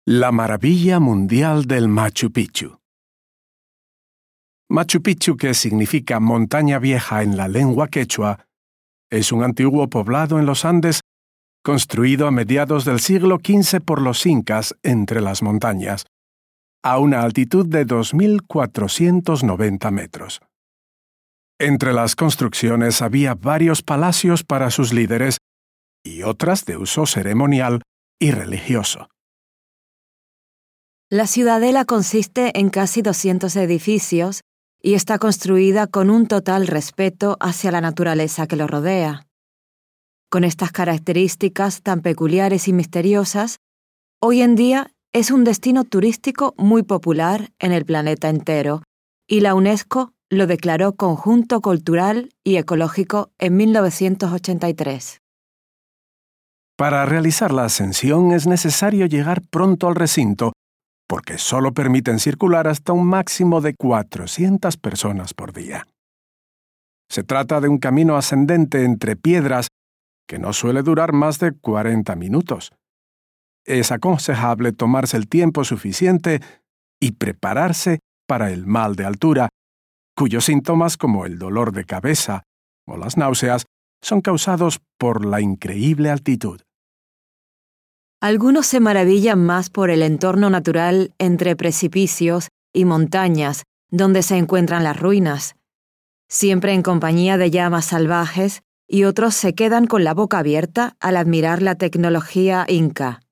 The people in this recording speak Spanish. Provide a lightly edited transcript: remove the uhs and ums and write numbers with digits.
La maravilla mundial del Machu Picchu. Machu Picchu, que significa montaña vieja en la lengua quechua, es un antiguo poblado en los Andes construido a mediados del siglo XV por los incas entre las montañas, a una altitud de 2.490 metros. Entre las construcciones había varios palacios para sus líderes y otras de uso ceremonial y religioso. La ciudadela consiste en casi 200 edificios y está construida con un total respeto hacia la naturaleza que lo rodea. Con estas características tan peculiares y misteriosas, hoy en día es un destino turístico muy popular en el planeta entero y la UNESCO lo declaró Conjunto Cultural y Ecológico en 1983. Para realizar la ascensión es necesario llegar pronto al recinto, porque solo permiten circular hasta un máximo de 400 personas por día. Se trata de un camino ascendente entre piedras que no suele durar más de 40 minutos. Es aconsejable tomarse el tiempo suficiente y prepararse para el mal de altura, cuyos síntomas como el dolor de cabeza o las náuseas son causados por la increíble altitud. Algunos se maravillan más por el entorno natural entre precipicios y montañas donde se encuentran las ruinas, siempre en compañía de llamas salvajes, y otros se quedan con la boca abierta al admirar la tecnología inca.